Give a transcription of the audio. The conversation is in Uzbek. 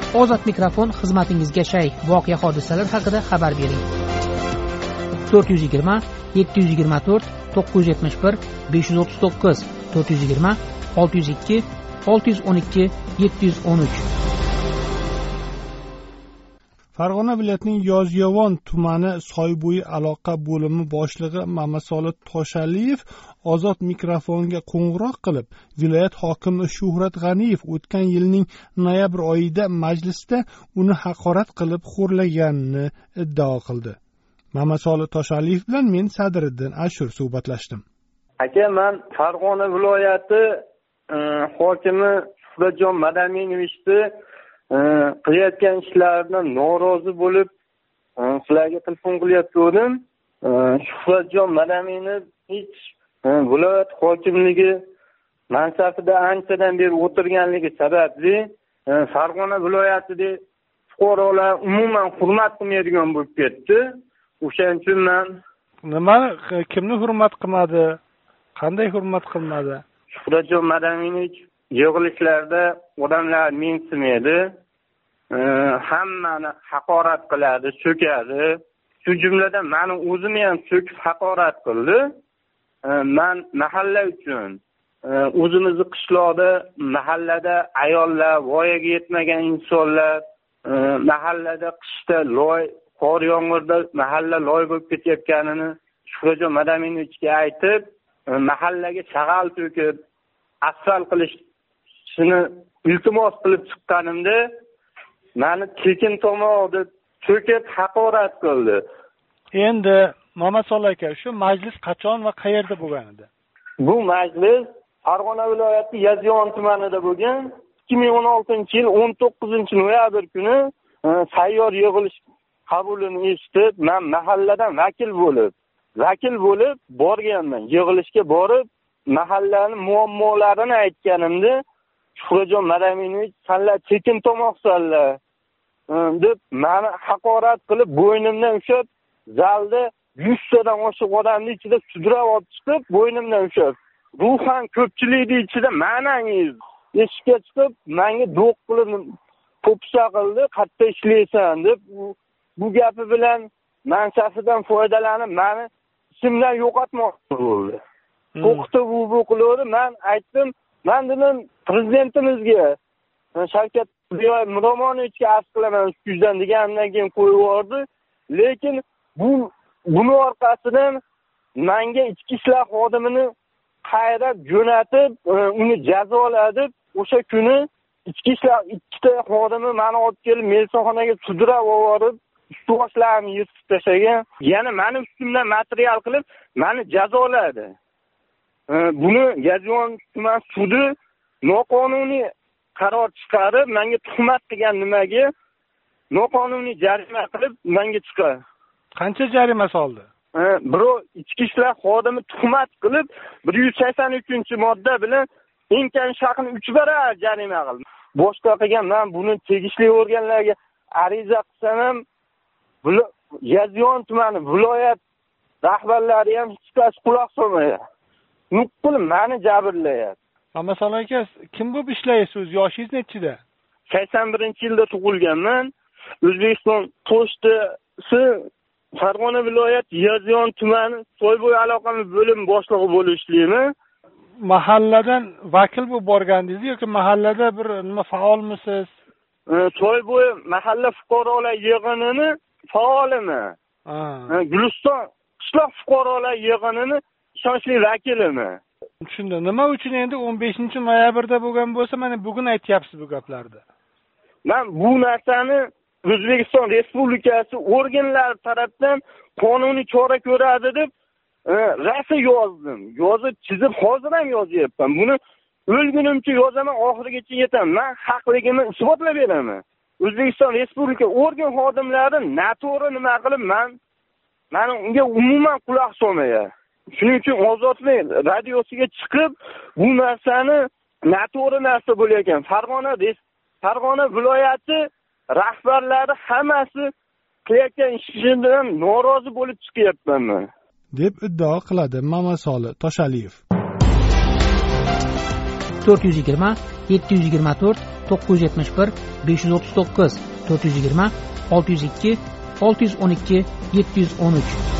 Ozod mikrofon xizmatingizga shay. Voqea hodisalar haqida xabar bering. 420 724 971 539 420 602 612 713. Farg'ona viloyatining Yozyovon tumani Soybo'yi aloqa bo'limi boshlig'i Mamasoli Toshaliyev Ozod mikrofonga qo'ng'iroq qilib, viloyat hokimi Shuhrat G'aniyev o'tgan yilning noyabr oyida majlisda uni haqorat qilib xo'rlaganini iddao qildi. Mamasoli Toshaliyev bilan men Sadriddin Ashur suhbatlashdim. Aka, men Farg'ona viloyati hokimi Shuhratjon Madamiyevichni qilayotgan ishlaridan norozi bo'lib sizlarga telefon qilyaptim. Shuhratjon Madamiyev hech viloyat hokimligi mansabida anchadan beri o'tirganligi sababli Farg'ona viloyatida fuqarolar umuman hurmat qilmaydigan bo'lib ketdi. O'shaning uchun men kimni hurmat qilmadi? Qanday hurmat qilmadi? Shuhratjon Madamiyevich yig'ilishlarda odamlar mensimaydi, hammani haqorat qiladi, so'kadi. Shu jumladan meni o'zimni ham so'kib haqorat qildi. Men mahalla uchun o'zimizni qishloqda, mahallada ayollar, voyaga yetmagan insonlar, mahallada qishda loy, qor yomg'irda mahalla loy bo'lib ketayotganini Shuhratjon Madamiyevichga aytib, mahallaga shag'al to'kib, asfalt qilishni iltimos qilib chiqqanimda meni tekin tomoq deb so'kib haqorat qildi. Endi Mamasol aka, shu majlis qachon va qayerda bo'lgan edi? Bu majlis Farg'ona viloyati Yozyovon tumanida bo'lgan. 2016-yil 19-noyabr kuni sayyor yig'ilish qabulini eshitib, men mahalladan vakil bo'lib borganman. Yig'ilishga borib, mahallaning muammolarini aytganimda Shuhratjon Madamiyevich "Sanlar tekin tomoqsanlar" deb meni haqorat qilib, bo'ynimdan ushlab, zalda 100 tadan oshiq odamning ichida sudrab olib chiqib, bo'ynimdan ushlab, ruhan ko'pchilikning ichida ma'nangiz eshikka chiqib, menga do'q qilib po'pisa qildi, "Qayerda ishlaysan?" deb. Bu gapi bilan mansabidan foydalanib, meni isimdan yo'qotmoqchi bo'ldi. O'qitib bu qildi. Men aytdim, men dedim prezidentimizga Shavkat Miromonovichga arz qilaman ustidan deganimdan keyin qo'yib yubordi. Lekin buni orqasidan menga ichki ishlar xodimini qayrab jo'natib, uni jazoladi. O'sha kuni ichki ishlar ikkita xodimi meni olib kelib mehmonxonaga sudrab yuborib, ustiboshlarimni yirtib tashlagan. Yana meni ustimdan material qilib, meni jazoladi. Buni Yozyovon tuman sudi noqonuniy qaror chiqarib, menga tuhmat qilgan nimaga noqonuniy jarima qilib menga chiqar. Qancha jarima soldi? Birov ichki ishlar xodimi tuhmat qilib 183-modda bilan eng kam shaxsni 3 barobar jarima qildi. Boshqa qilgan, men buni tegishli organlarga ariza qilsam ham Yozyovon tumani viloyat rahbarlari ham hech qanday quloq solmaydi. Nuqul meni jabrlayapti. Mamasol aka, kim bo'lib ishlaysiz? Yoshingiz nechida? 81-yilda tug'ilganman. O'zbekiston pochtasi Farg'ona viloyati Yozyovon tumani Soybo'yi aloqamiz bo'lim boshlig'i bo'lib ishlayman. Mahalladan vakil bo'lib borgandingiz yoki mahallada bir nima faolmisiz? Soybo'yi mahalla fuqarolar yig'inini faoliman. Guliston qishloq fuqarolar yig'inini ishonchli vakilimi. Tushundim. Nima uchun endi 15-noyabrda bo'lgan bo'lsa, mana bugun aytyapsiz bu gaplarni? Men bu narsani O'zbekiston Respublikasi organlari tomonidan qonuniy chora ko'radi deb rasm yozdim. Yozib, chizib hozir ham yozyapman. Buni o'lgunimcha yozaman, oxirigacha yetaman. Men haqligimni isbotlab beraman. O'zbekiston Respublika organ xodimlari noto'g'ri nima qilib, meni unga umuman quloq solmayapti. Shuning uchun Ozodlik radiosiga chiqib, bu narsani noto'g'ri narsa bo'layotgan. Farg'ona viloyati rahbarlari hammasi qilayotgan ishidan norozi bo'lib chiqyapman deb iddao qiladi Mamasoli Toshaliyev. 420 724 971 539 420 602 612 713.